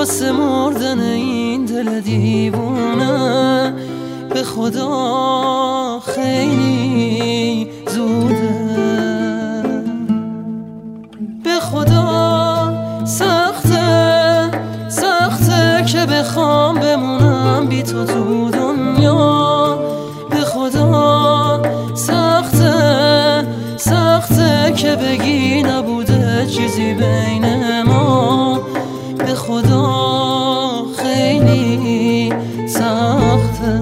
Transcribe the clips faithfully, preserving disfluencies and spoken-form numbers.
واسه مردن این دل دیوونه به خدا خیلی زوده. به خدا سخته سخته که بخوام بمونم بی تو تو دنیا. به خدا سخته سخته که بگی نبوده چیزی بین ما. به خدا خیلی سخته.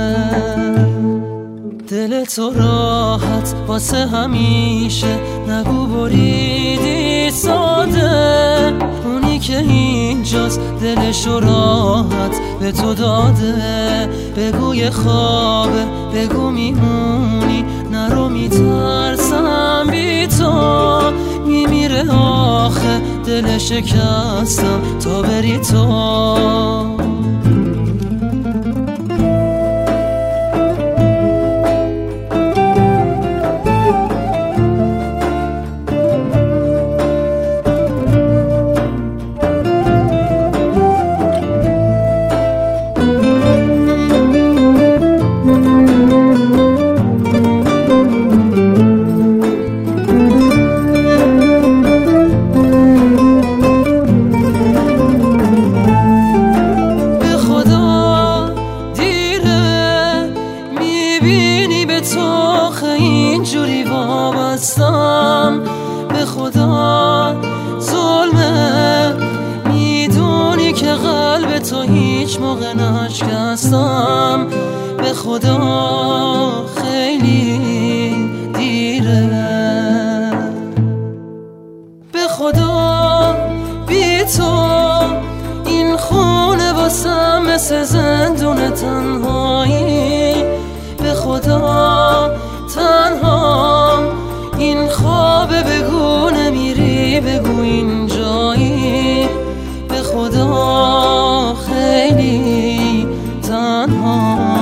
دل تو راحت واسه همیشه نگو بریدی ساده. اونی که اینجاست دلشو راحت به تو داده. بگو یه خوابه بگو میمونی نرو میترسم بی تو. میمیره آخه دل شکستم تا بری تو. اینجوری وابستم به خدا ظلمه. میدونی که قلب تو هیچ موقع نشکستم. به خدا خیلی دیره. به خدا بی تو این خونه واسم مثل زندون تنهایی. به خدا تنهام این خوابه بگو نمیری بگو اینجایی. به خدا خیلی تنهام.